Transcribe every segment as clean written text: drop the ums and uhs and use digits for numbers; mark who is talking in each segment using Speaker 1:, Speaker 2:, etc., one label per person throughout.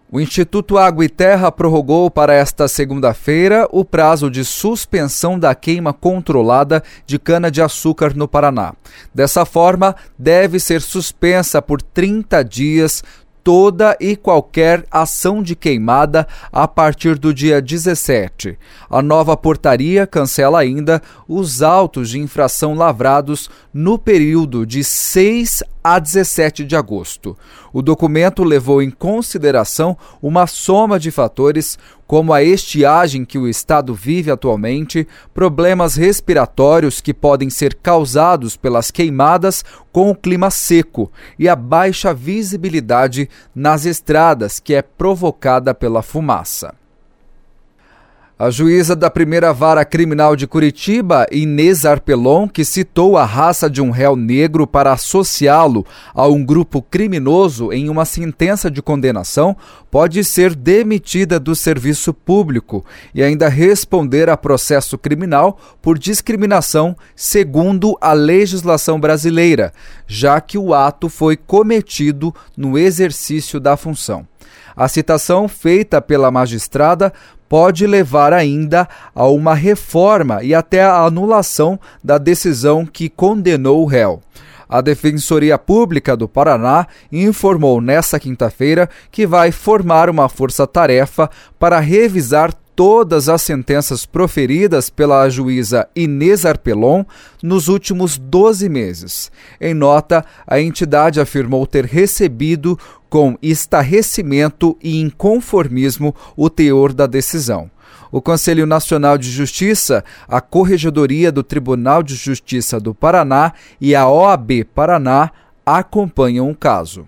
Speaker 1: O Instituto Água e Terra prorrogou para esta segunda-feira o prazo de suspensão da queima controlada de cana-de-açúcar no Paraná. Dessa forma, deve ser suspensa por 30 dias toda e qualquer ação de queimada a partir do dia 17. A nova portaria cancela ainda os autos de infração lavrados no período de 6 a 17 de agosto. O documento levou em consideração uma soma de fatores, como a estiagem que o estado vive atualmente, problemas respiratórios que podem ser causados pelas queimadas com o clima seco e a baixa visibilidade nas estradas, que é provocada pela fumaça. A juíza da primeira vara criminal de Curitiba, Inês Arpelon, que citou a raça de um réu negro para associá-lo a um grupo criminoso em uma sentença de condenação, pode ser demitida do serviço público e ainda responder a processo criminal por discriminação segundo a legislação brasileira, já que o ato foi cometido no exercício da função. A citação feita pela magistrada pode levar ainda a uma reforma e até a anulação da decisão que condenou o réu. A Defensoria Pública do Paraná informou nesta quinta-feira que vai formar uma força-tarefa para revisar todas as sentenças proferidas pela juíza Inês Arpelon nos últimos 12 meses. Em nota, a entidade afirmou ter recebido com estarrecimento e inconformismo o teor da decisão. O Conselho Nacional de Justiça, a Corregedoria do Tribunal de Justiça do Paraná e a OAB Paraná acompanham o caso.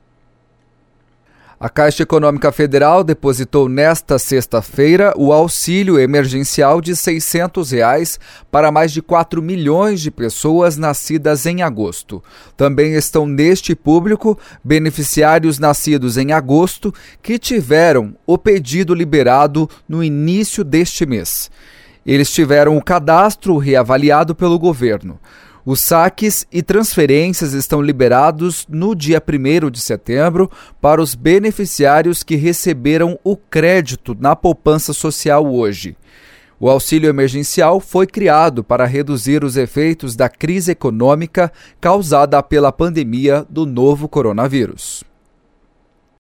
Speaker 1: A Caixa Econômica Federal depositou nesta sexta-feira o auxílio emergencial de R$ 600 para mais de 4 milhões de pessoas nascidas em agosto. Também estão neste público beneficiários nascidos em agosto que tiveram o pedido liberado no início deste mês. Eles tiveram o cadastro reavaliado pelo governo. Os saques e transferências estão liberados no dia 1º de setembro para os beneficiários que receberam o crédito na poupança social hoje. O auxílio emergencial foi criado para reduzir os efeitos da crise econômica causada pela pandemia do novo coronavírus.